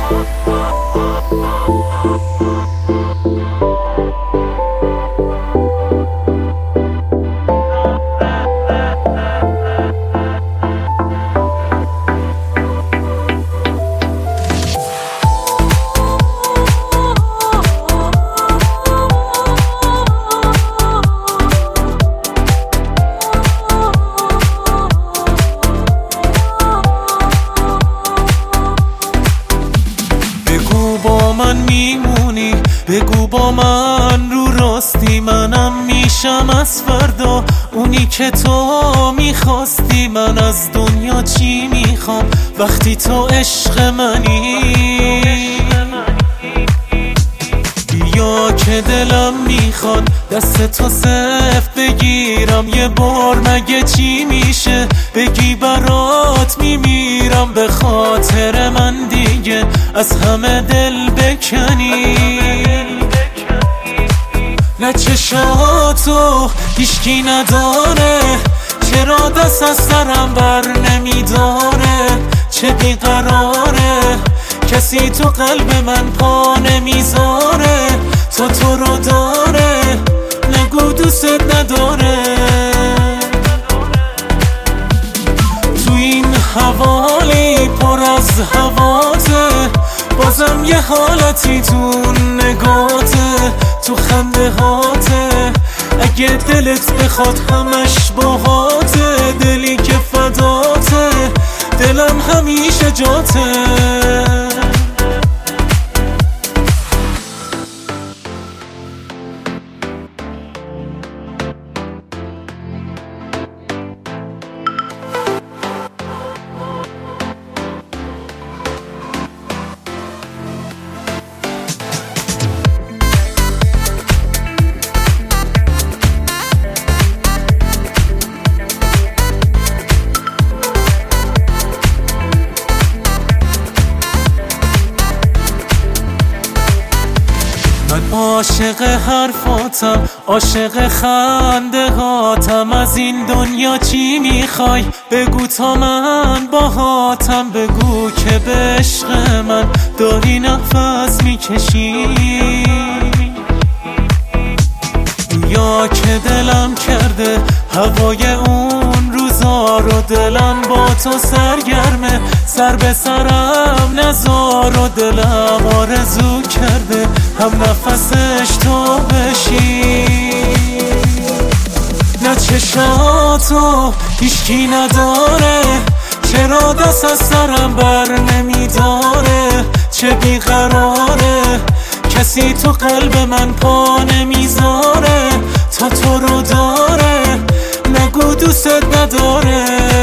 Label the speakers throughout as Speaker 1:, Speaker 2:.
Speaker 1: با من میمونی، بگو با من رو راستی، منم میشم از فردا اونی که تو میخواستی. من از دنیا چی میخوام وقتی تو عشق منی؟ بیا که دلم میخواد دست تو سفت بگیرم، یه بار مگه چی میشه بگی برات میمیرم. به خاطر من دیگه از همه دل بکنی، نه چشاتو هیچکی نداره، چرا دست از سرم بر نمیداره؟ چه بیقراره کسی تو قلب من پا نمیذاره؟ تو رو داره نگو دوست نداره. تو این حوالی پر از هواته، بازم یه حالتی تو نگاته، تو خنده هاته. اگه دلت بخواد همش باهاته، دلی که فداته دلم همیشه جاته. من عاشق حرفاتم، عاشق خنده هاتم. از این دنیا چی میخوای بگو تا من باهاتم. بگو که به عشق من داری نفس میکشی، یا که دلم کرده هوای اون روزا رو. دلم با تو سرگرمه، سر به سرم نذار و دلم آرزو کرده هم نفسش تو بشی. نه چشاتو هیچکی نداره، چرا دست از سرم بر نمیداره؟ چه بیقراره کسی تو قلب من پا نمیذاره؟ تو رو داره نگو دوست نداره.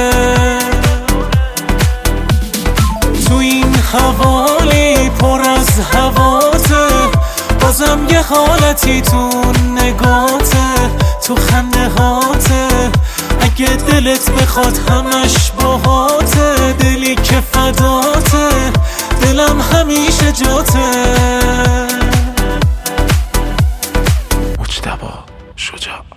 Speaker 1: تو این حوالی پر از هواته، بازم یه حالتی تو نگاته، تو خنده هاته. اگه دلت بخواد همش باهاته، دلی که فداته دلم همیشه جاته.
Speaker 2: مجتبی شجاع.